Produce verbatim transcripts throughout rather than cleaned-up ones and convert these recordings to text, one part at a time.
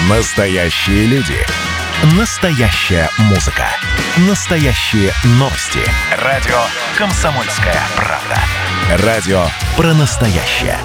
Настоящие люди. Настоящая музыка. Настоящие новости. Радио «Комсомольская правда». Радио про настоящее.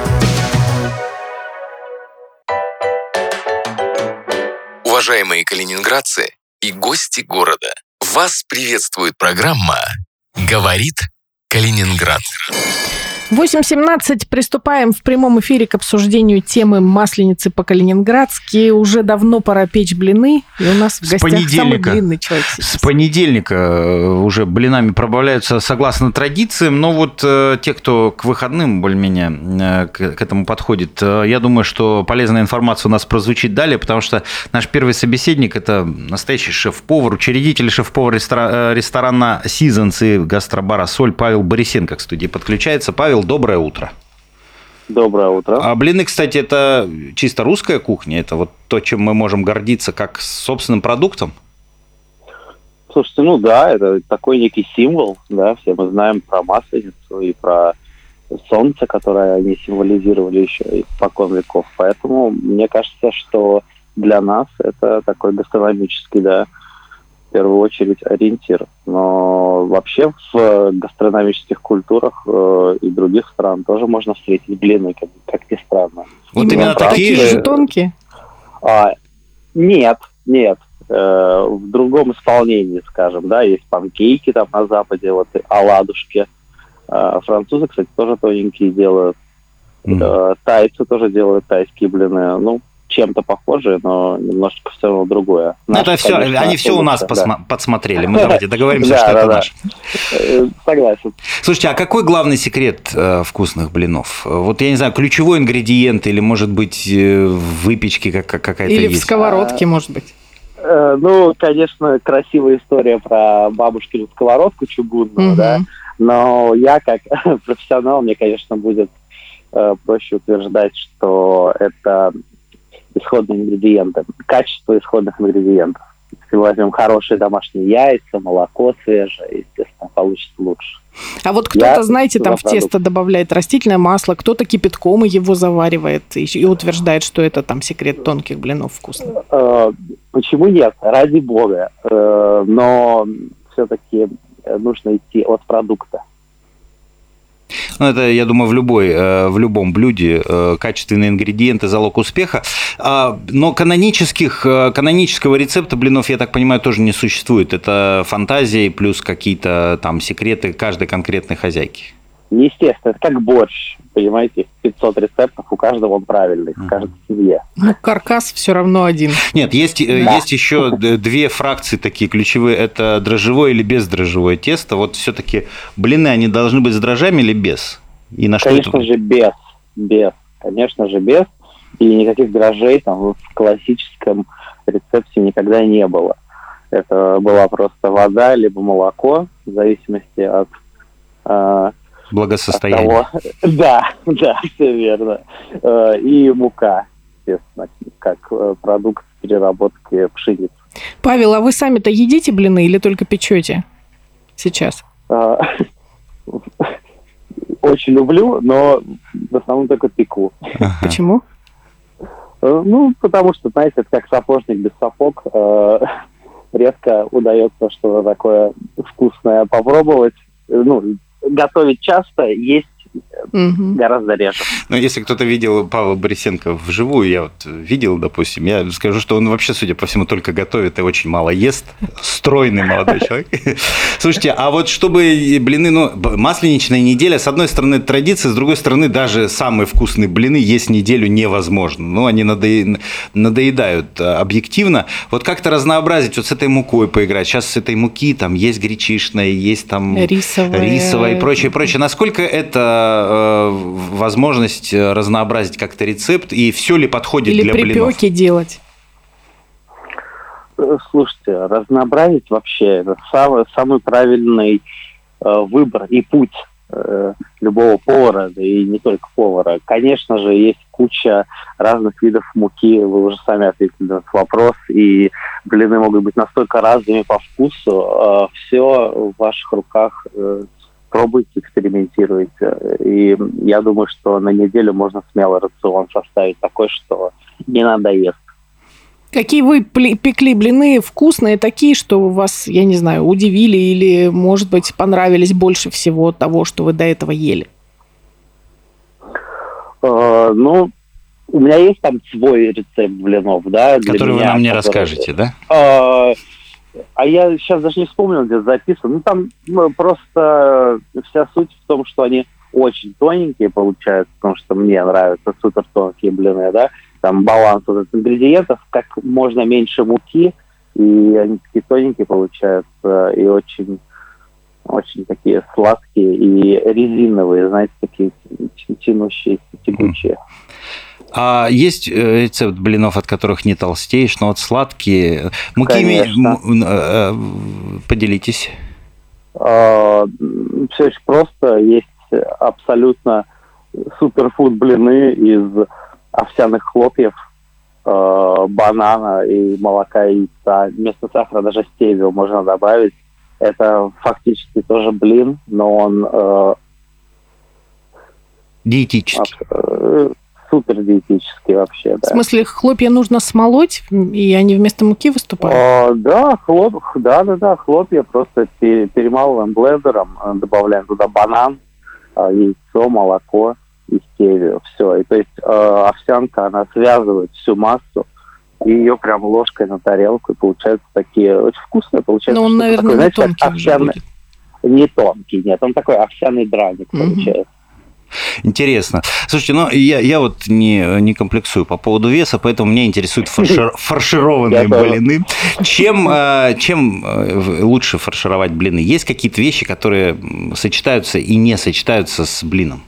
Уважаемые калининградцы и гости города, вас приветствует программа «Говорит Калининград». восемь семнадцать. Приступаем в прямом эфире к обсуждению темы масленицы по-калининградски. Уже давно пора печь блины, и у нас в С гостях самый понедельника, длинный человек сейчас. С понедельника уже блинами пробавляются согласно традициям, но вот э, те, кто к выходным более-менее э, к, к этому подходит, э, я думаю, что полезная информация у нас прозвучит далее, потому что наш первый собеседник – это настоящий шеф-повар, учредитель шеф-повар рестора- ресторана «Сизонс» и гастробара «Соль» Павел Борисенко к студии подключается. Павел, доброе утро. Доброе утро. А блины, кстати, это чисто русская кухня? Это вот то, чем мы можем гордиться как собственным продуктом? Слушайте, ну да, это такой некий символ, да, все мы знаем про масленицу и про солнце, которое они символизировали еще испокон веков. Поэтому мне кажется, что для нас это такой гастрономический, да, в первую очередь ориентир. Но вообще в гастрономических культурах э, и других стран тоже можно встретить блины, как, как ни странно. Вот Именно именно такие, такие же тонкие? А, нет, нет. Э, в другом исполнении, скажем, да, есть панкейки там на Западе, вот и оладушки. Э, французы, кстати, тоже тоненькие делают. Mm. Э, тайцы тоже делают тайские блины. Ну, чем-то похожие, но немножко все равно другое. Ну, это все, конечно, они все у нас лучше, посма- да. подсмотрели. Мы давайте договоримся, да, что да, это да. наш. Согласен. Слушайте, а какой главный секрет э, вкусных блинов? Вот, я не знаю, ключевой ингредиент или, может быть, э, в выпечке как- какая-то Или есть? в сковородке, а, может быть? Э, ну, конечно, красивая история про бабушкину сковородку чугунную, угу. да, но я, как профессионал, мне, конечно, будет э, проще утверждать, что это исходные ингредиенты, качество исходных ингредиентов. Если возьмем хорошие домашние яйца, молоко свежее, естественно, получится лучше. А вот кто-то, Я знаете, там в тесто добавляет растительное масло, кто-то кипятком его заваривает и, и утверждает, что это там секрет тонких блинов вкусных. Э, почему нет? Ради бога. Э, но все-таки нужно идти от продукта. Ну, это, я думаю, в, любой, в любом блюде качественные ингредиенты – залог успеха. Но канонических, канонического рецепта блинов, я так понимаю, тоже не существует. Это фантазии плюс какие-то там секреты каждой конкретной хозяйки. Естественно, это как борщ, понимаете, пятьсот рецептов, у каждого он правильный, в каждой семье. Ну, каркас все равно один. Нет, есть, да. есть еще две фракции такие ключевые, это дрожжевое или бездрожжевое тесто. Вот все-таки блины, они должны быть с дрожжами или без? И на что конечно это? же, без, без, конечно же, без. И никаких дрожжей там в классическом рецепте никогда не было. Это была просто вода, либо молоко, в зависимости от... благосостояние. Да, да, все верно. И мука, естественно, как продукт переработки пшеницы. Павел, а вы сами-то едите блины или только печете сейчас? Очень люблю, но в основном только пеку. Ага. Почему? Ну, потому что, знаете, это как сапожник без сапог. Редко удается что-то такое вкусное попробовать. Ну, готовить часто, есть угу. гораздо реже. Ну, если кто-то видел Павла Борисенко вживую, я вот видел, допустим, я скажу, что он вообще, судя по всему, только готовит и очень мало ест. Стройный молодой человек. Слушайте, а вот чтобы блины, ну, масленичная неделя, с одной стороны, традиция, с другой стороны, даже самые вкусные блины есть неделю невозможно. Ну, они надо... надоедают объективно. Вот как-то разнообразить, вот с этой мукой поиграть. Сейчас с этой муки там есть гречишная, есть там рисовая, рисовая и прочее, прочее. Насколько это возможность разнообразить как-то рецепт, и все ли подходит Или для блинов? Или припёки делать? Слушайте, разнообразить вообще это самый, самый правильный э, выбор и путь э, любого повара, да и не только повара. Конечно же, есть куча разных видов муки, вы уже сами ответили на этот вопрос, и блины могут быть настолько разными по вкусу. Э, все в ваших руках. Э, Пробуйте, экспериментируйте. И я думаю, что на неделю можно смело рацион составить такой, что не надоест. Какие вы пекли блины вкусные, такие, что вас, я не знаю, удивили или, может быть, понравились больше всего того, что вы до этого ели? Uh, ну, у меня есть там свой рецепт блинов, да. Который меня, вы нам не который... расскажете, да? Uh, а я сейчас даже не вспомнил, где записан. Ну, там ну, просто вся суть в том, что они очень тоненькие получаются, потому что мне нравятся супер тонкие блины, да. Там баланс вот этих ингредиентов, как можно меньше муки, и они такие тоненькие получаются, и очень, очень такие сладкие и резиновые, знаете, такие тянущиеся, тягучие. А есть рецепт блинов, от которых не толстеешь, но вот сладкие. Муки поделитесь. Все очень просто. Есть абсолютно суперфуд блины из овсяных хлопьев, э, банана и молока и яйца. Вместо сахара даже стевию можно добавить. Это фактически тоже блин, но он... Э, диетический. Э, супер диетический вообще, да. В смысле, хлопья нужно смолоть, и они вместо муки выступают? Э, да, хлоп, да, да, да, хлопья просто перемалываем блендером, добавляем туда банан, яйцо, молоко и стевию. Все. И то есть э, овсянка, она связывает всю массу, и ее прям ложкой на тарелку, и получаются такие очень вкусные. Получается, но он, наверное, такое, не знаете, тонкий овсяный... уже будет. Не тонкий, нет. Он такой овсяный драник mm-hmm. получается. Интересно. Слушайте, ну я, я вот не, не комплексую по поводу веса, поэтому меня интересуют фаршир, фаршированные блины. Чем, чем лучше фаршировать блины? Есть какие-то вещи, которые сочетаются и не сочетаются с блином?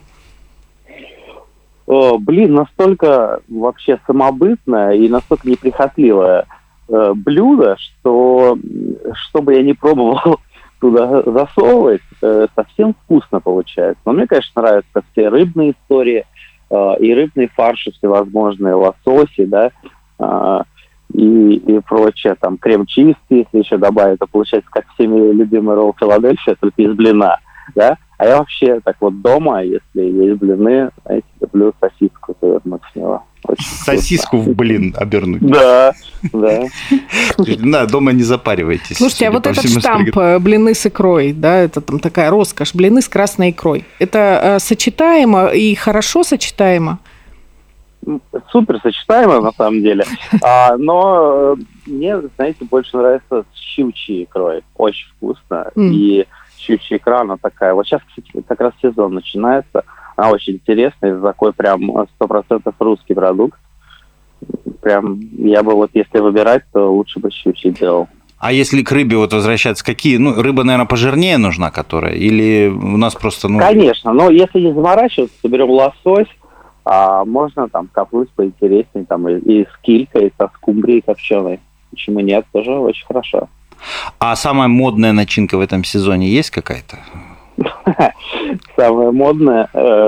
Блин, настолько вообще самобытное и настолько неприхотливое блюдо, что что бы я ни пробовал туда засовывать, совсем вкусно получается. Но мне, конечно, нравятся все рыбные истории, и рыбные фарши всевозможные, лососи, да, и, и прочее, там, крем-чиз, если еще добавить, то получается, как всеми любимый ролл Филадельфия, только из блина, да. А я вообще так вот дома, если есть блины, знаете, люблю сосиску завернуть в него. Очень сосиску вкусно. В блин обернуть. Да, да. Да, дома не запаривайтесь. Слушайте, а вот этот штамп блины с икрой, да, это там такая роскошь, блины с красной икрой. Это сочетаемо и хорошо сочетаемо? Супер сочетаемо, на самом деле. А, но мне, знаете, больше нравится с щучьей икрой. Очень вкусно. Mm. И щучья икра, она такая... Вот сейчас, кстати, как раз сезон начинается. Она очень интересная. Это такой прям сто процентов русский продукт. Прям я бы вот, если выбирать, то лучше бы щучьей делал. А если к рыбе вот возвращаться, какие... Ну, рыба, наверное, пожирнее нужна, которая? Или у нас просто... Ну... Конечно. Но если не заморачиваться, то берем лосось. А можно там копнуть поинтереснее, там и, и с килькой, и со скумбрией копченой. Почему нет? Тоже очень хорошо. А самая модная начинка в этом сезоне есть какая-то? Самая модная?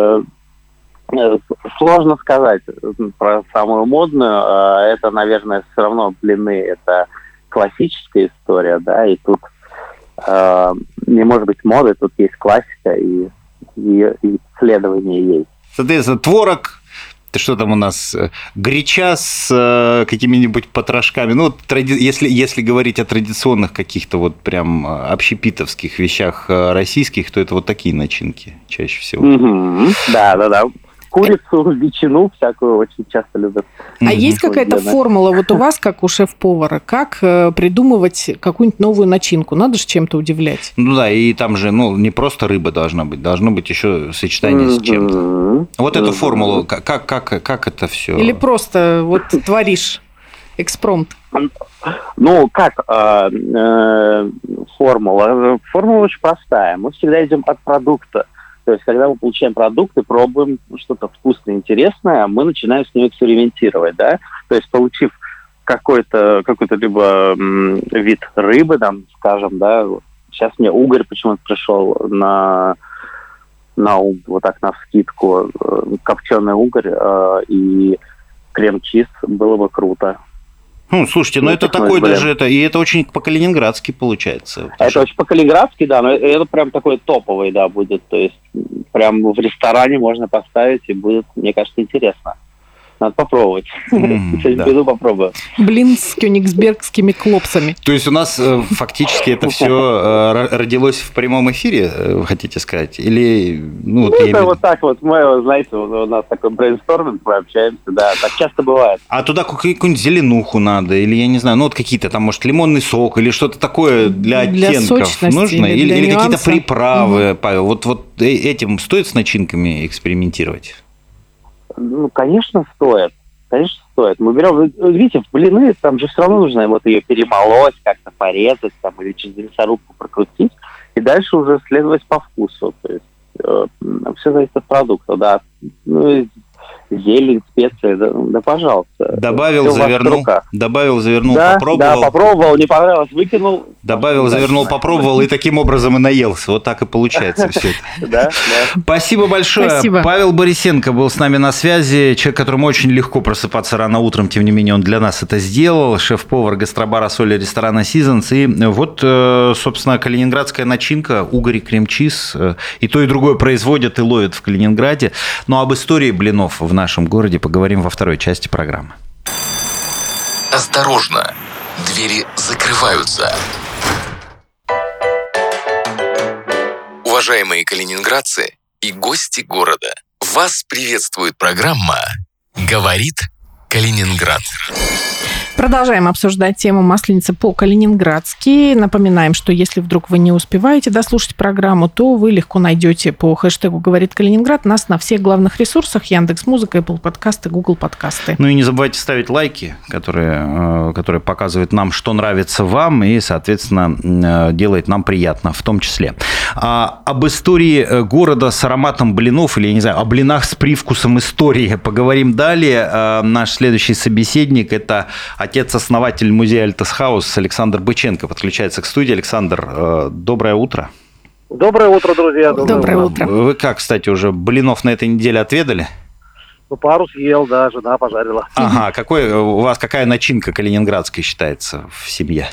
Сложно сказать про самую модную. Это, наверное, все равно блины. Это классическая история, да, и тут не может быть моды, тут есть классика и, и, и исследование есть. Соответственно, творог, что там у нас, греча с какими-нибудь потрошками. Ну, тради... если, если говорить о традиционных каких-то вот прям общепитовских вещах российских, то это вот такие начинки чаще всего. Mm-hmm. Да, да, да. Курицу, ветчину всякую очень часто любят. А mm-hmm. есть какая-то формула вот у вас, как у шеф-повара, как придумывать какую-нибудь новую начинку? Надо же чем-то удивлять. Ну да, и там же ну, не просто рыба должна быть, должно быть еще сочетание mm-hmm. с чем-то. Вот mm-hmm. эту формулу, как, как, как это все? Или просто вот творишь экспромт? Ну, как э, э, формула? Формула очень простая. Мы всегда идем от продукта. То есть, когда мы получаем продукт и пробуем что-то вкусное, интересное, мы начинаем с ним экспериментировать, да. То есть, получив какой-то, какой-то либо м, вид рыбы, там, скажем, да, сейчас мне угорь почему-то пришел на, на ум, вот так навскидку, копченый угорь э, и крем-чиз, было бы круто. Ну, слушайте, ну это такой блин. даже, это, и это очень по-калининградски получается. Это что... очень по-калининградски, да, но это прям такой топовый, да, будет, то есть прям в ресторане можно поставить, и будет, мне кажется, интересно. Надо попробовать. Mm, Сегодня да. пойду попробую. Блин с кёнигсбергскими клопсами. То есть у нас э, фактически это все родилось в прямом эфире, э, вы хотите сказать? Или, ну, вот Ну, я это имею в виду- вот так вот, мы, знаете, у нас такой брейнсторминг, мы общаемся, да, так часто бывает. А туда какую-нибудь зеленуху надо, или, я не знаю, ну, вот какие-то там, может, лимонный сок, или что-то такое для Для оттенков сочности нужно? или Или, для или какие-то нюанса? приправы, Павел? Вот, вот э- этим стоит с начинками экспериментировать? Ну, конечно, стоит. Конечно, стоит. Мы берем, видите, в блины там же все равно нужно вот ее перемолоть, как-то порезать там, или через мясорубку прокрутить, и дальше уже следовать по вкусу. То есть э, все зависит от продукта, да. Ну, зелень, специи, да, да пожалуйста. Добавил, Всё в ваших завернул, руках. добавил, завернул, Да, попробовал. да, попробовал, не понравилось, выкинул. Добавил, завернул, попробовал, и таким образом и наелся. Вот так и получается все это. Да, да. Спасибо большое. Спасибо. Павел Борисенко был с нами на связи. Человек, которому очень легко просыпаться рано утром, тем не менее он для нас это сделал. Шеф-повар гастробара «Соль» ресторана «Seasons». И вот, э, собственно, калининградская начинка, угорь и крем-чиз. э, И то, и другое производят и ловят в Калининграде. Но об истории блинов в нашем городе поговорим во второй части программы. Осторожно, двери закрываются. Уважаемые калининградцы и гости города, вас приветствует программа «Говорит Калининград». Продолжаем обсуждать тему масленицы по-калининградски. Напоминаем, что если вдруг вы не успеваете дослушать программу, то вы легко найдете по хэштегу «Говорит Калининград» нас на всех главных ресурсах: Яндекс.Музыка, Apple подкасты, Google подкасты. Ну и не забывайте ставить лайки, которые, э, которые показывают нам, что нравится вам, и, соответственно, э, делает нам приятно в том числе. А об истории города с ароматом блинов, или, я не знаю, о блинах с привкусом истории поговорим далее. А наш следующий собеседник – это отец-основатель музея Альтес-хаус Александр Быченко. Подключается к студии. Александр, э, доброе утро. Доброе утро, друзья. Доброе утро. Вы как, кстати, уже блинов на этой неделе отведали? Ну, пару съел, да, жена пожарила. Ага, какой, у вас какая начинка калининградская считается в семье?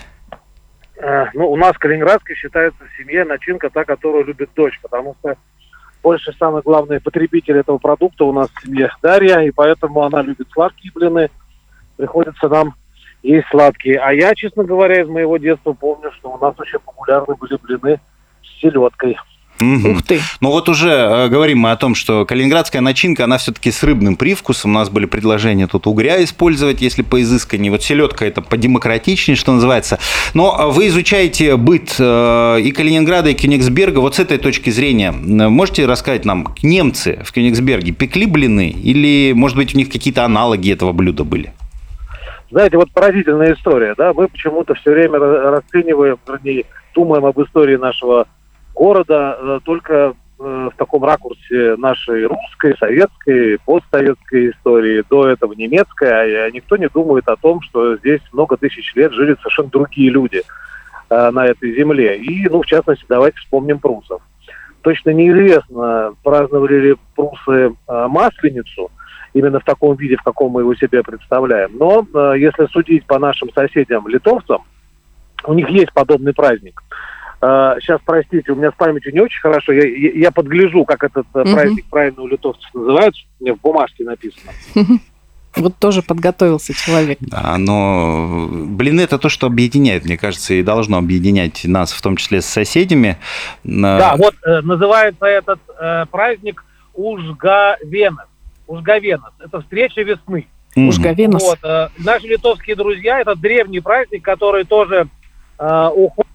Э, ну, у нас в Калининградской считается в семье начинка та, которую любит дочь, потому что больше самый главный потребитель этого продукта у нас в семье Дарья, и поэтому она любит сладкие блины. Приходится нам есть сладкие. А я, честно говоря, из моего детства помню, что у нас очень популярны были блины с селедкой. Угу. Ух ты. Ну вот уже э, говорим мы о том, что калининградская начинка, она все-таки с рыбным привкусом. У нас были предложения тут угря использовать, если по изысканней. Вот селедка это подемократичнее, что называется. Но вы изучаете быт э, и Калининграда, и Кёнигсберга. Вот с этой точки зрения можете рассказать нам, немцы в Кёнигсберге пекли блины или, может быть, у них какие-то аналоги этого блюда были? Знаете, вот поразительная история, да, мы почему-то все время расцениваем, вернее, думаем об истории нашего города э, только э, в таком ракурсе нашей русской, советской, постсоветской истории, до этого немецкой, а никто не думает о том, что здесь много тысяч лет жили совершенно другие люди э, на этой земле. И, ну, в частности, давайте вспомним прусов. Точно неизвестно, праздновали ли прусы э, Масленицу, именно в таком виде, в каком мы его себе представляем. Но э, если судить по нашим соседям литовцам, у них есть подобный праздник. Э, сейчас, простите, у меня с памятью не очень хорошо. Я, я, я подгляжу, как этот э, Мгм. праздник правильно у литовцев называется. У меня в бумажке написано. Вот тоже подготовился человек. Да, но блины – это то, что объединяет, мне кажется, и должно объединять нас, в том числе с соседями. Да, вот э, называется этот э, праздник Ужгавенас. Ужгавенас. Это встреча весны. Мгм. Ужгавенас. Вот, э, наши литовские друзья, это древний праздник, который тоже э, уходит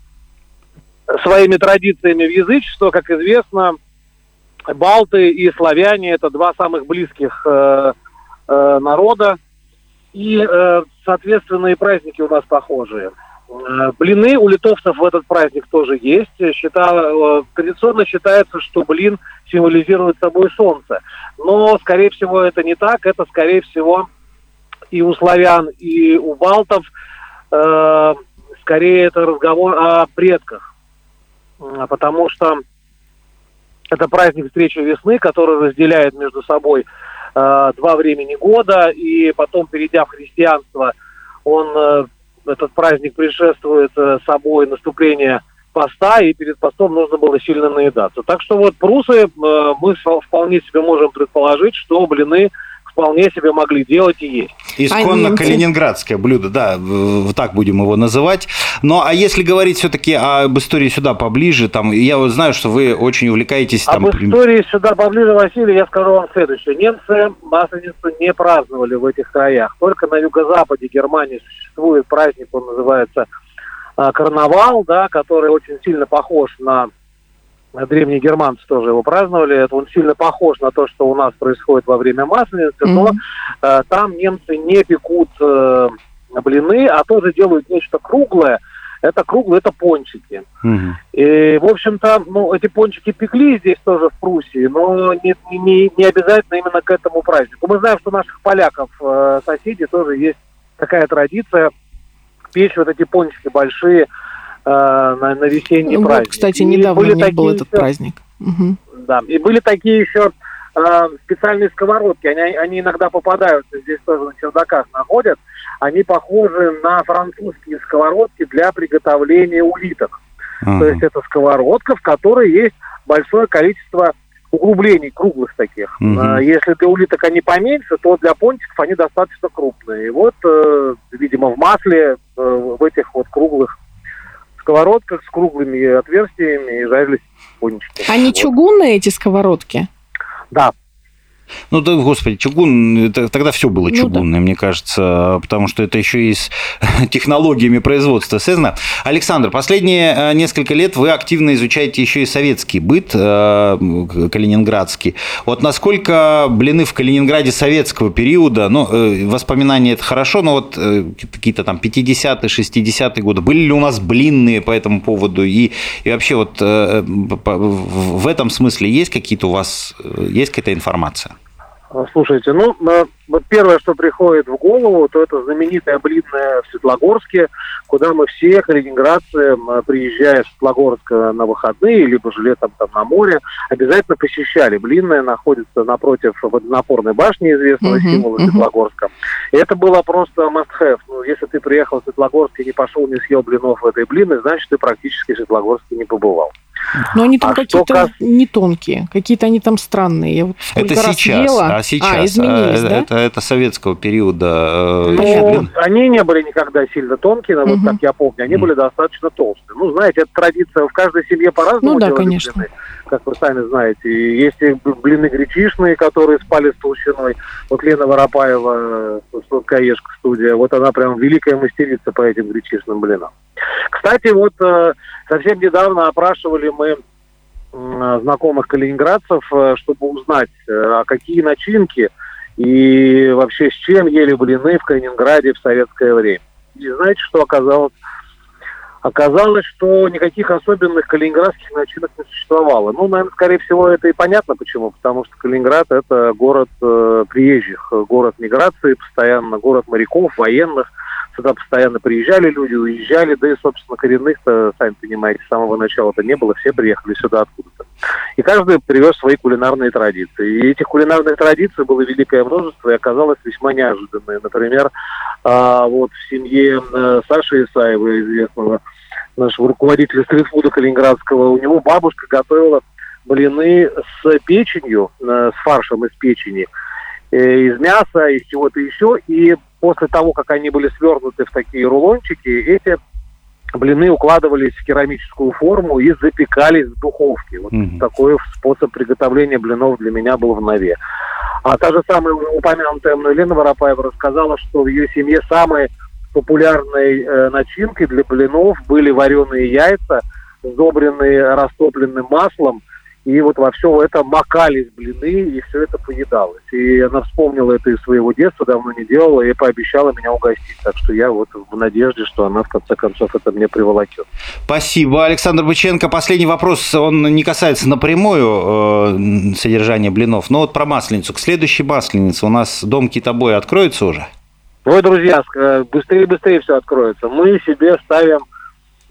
своими традициями в язычество. Как известно, балты и славяне – это два самых близких э, э, народа. И, э, соответственно, и праздники у нас похожие. Э, блины у литовцев в этот праздник тоже есть. Считал, э, традиционно считается, что блин символизирует собой солнце. Но, скорее всего, это не так. Это, скорее всего, и у славян, и у балтов э, скорее это разговор о предках. Э, Потому что это праздник встречи весны, который разделяет между собой э, два времени года. И потом, перейдя в христианство, он, э, этот праздник предшествует э, собой наступление поста, и перед постом нужно было сильно наедаться. Так что вот прусы, э, мы вполне себе можем предположить, что блины в вполне себе могли делать и есть. Исконно А калининградское блюдо, да, вот так будем его называть. Ну, а если говорить все-таки об истории сюда поближе, там, я вот знаю, что вы очень увлекаетесь... Там, об истории сюда поближе, Василий, я скажу вам следующее. Немцы Масленицу не праздновали в этих краях. Только на юго-западе Германии существует праздник, он называется Карнавал, да, который очень сильно похож на... Древние германцы тоже его праздновали. Это он сильно похож на то, что у нас происходит во время Масленицы, mm-hmm. но э, там немцы не пекут э, блины, а тоже делают нечто круглое. Это круглое, это пончики. Mm-hmm. И, в общем-то, ну, эти пончики пекли здесь тоже в Пруссии, но не, не, не обязательно именно к этому празднику. Мы знаем, что у наших поляков, э, соседей, тоже есть такая традиция печь вот эти пончики большие, На, на весенний вот, праздник. Кстати, недавно у них был этот еще, праздник. Угу. Да, и были такие еще э, специальные сковородки. Они, они иногда попадаются, здесь тоже на чердаках находят. Они похожи на французские сковородки для приготовления улиток. Uh-huh. То есть это сковородка, в которой есть большое количество углублений круглых таких. Uh-huh. Если для улиток они поменьше, то для пончиков они достаточно крупные. И вот, э, видимо, в масле, э, в этих вот круглых сковородках с круглыми отверстиями и жарились пончики. Они вот. Чугунные, эти сковородки? Да. Ну, да, господи, чугун, это, тогда все было чугунное, ну, да. мне кажется, потому что это еще и с технологиями производства связано. Александр, последние несколько лет вы активно изучаете еще и советский быт калининградский. Вот насколько блины в Калининграде советского периода, ну, воспоминания это хорошо, но вот какие-то там пятидесятые, шестидесятые годы, были ли у нас блинные по этому поводу? И, и вообще вот в этом смысле есть какие-то у вас, есть какая-то информация? Слушайте, ну, вот первое, что приходит в голову, то это знаменитая блинная в Светлогорске, куда мы все, калининградцы, приезжая в Светлогорск на выходные, либо же летом там на море, обязательно посещали. Блинная находится напротив водонапорной башни, известного mm-hmm. символа mm-hmm. Светлогорска. И это было просто must-have. Ну, если ты приехал в Светлогорск и не пошел, не съел блинов в этой блинной, значит, ты практически в Светлогорске не побывал. Но они там а какие-то кас... не тонкие, какие-то они там странные. Я вот это раз сейчас, ела, а сейчас, а, изменились, а, да? это, это советского периода. Ну, они не были никогда сильно тонкие, но, угу. вот как я помню, они угу. были достаточно толстые. Ну, знаете, это традиция в каждой семье по-разному. Ну да, конечно. Блины, как вы сами знаете. И есть и блины гречишные, которые спали с толщиной. Вот Лена Воропаева, сладкоежка студия, вот она прям великая мастерица по этим гречишным блинам. Кстати, вот совсем недавно опрашивали мы знакомых калининградцев, чтобы узнать, а какие начинки и вообще с чем ели блины в Калининграде в советское время. И знаете, что оказалось? Оказалось, что никаких особенных калининградских начинок не существовало. Ну, наверное, скорее всего, это и понятно почему. Потому что Калининград – это город э, приезжих, город миграции, постоянно город моряков, военных. Сюда постоянно приезжали люди, уезжали, да и, собственно, коренных-то, сами понимаете, с самого начала-то не было, все приехали сюда откуда-то. И каждый привез свои кулинарные традиции. И этих кулинарных традиций было великое множество, и оказалось весьма неожиданное. Например, вот в семье Саши Исаева, известного нашего руководителя стритфуда калининградского, у него бабушка готовила блины с печенью, с фаршем из печени, из мяса, из чего-то еще, и после того, как они были свернуты в такие рулончики, эти блины укладывались в керамическую форму и запекались в духовке. Вот mm-hmm. такой способ приготовления блинов для меня был в нове. А та же самая упомянутая мной Лена Воропаева рассказала, что в ее семье самой популярной э, начинкой для блинов были вареные яйца, сдобренные растопленным маслом, и вот во все это макались блины, и все это поедалось. И она вспомнила это из своего детства, давно не делала, и пообещала меня угостить. Так что я вот в надежде, что она в конце концов это мне приволокет. Спасибо, Александр Быченко. Последний вопрос, он не касается напрямую э, содержания блинов, но вот про Масленицу. К следующей Масленице у нас дом китобоя откроется уже? Ой, друзья, быстрее-быстрее все откроется. Мы себе ставим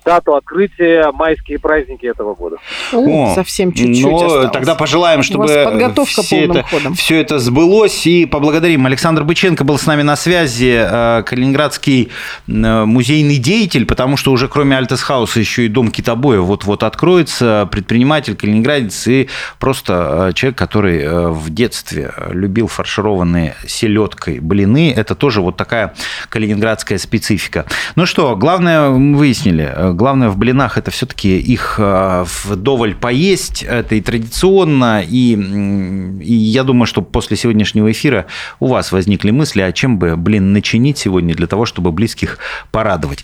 дату открытия майские праздники этого года. О, совсем чуть-чуть ну, осталось. тогда пожелаем, чтобы подготовка все полным это, ходом. все это сбылось. И поблагодарим. Александр Быченко был с нами на связи, калининградский музейный деятель, потому что уже кроме Альтес-хауса еще и дом китобоя вот-вот откроется. Предприниматель, калининградец и просто человек, который в детстве любил фаршированные селедкой блины. Это тоже вот такая калининградская специфика. Ну что, главное, мы выяснили, главное в блинах это все-таки их вдоволь поесть, это и традиционно, и, и я думаю, что после сегодняшнего эфира у вас возникли мысли, а чем бы блин начинить сегодня для того, чтобы близких порадовать.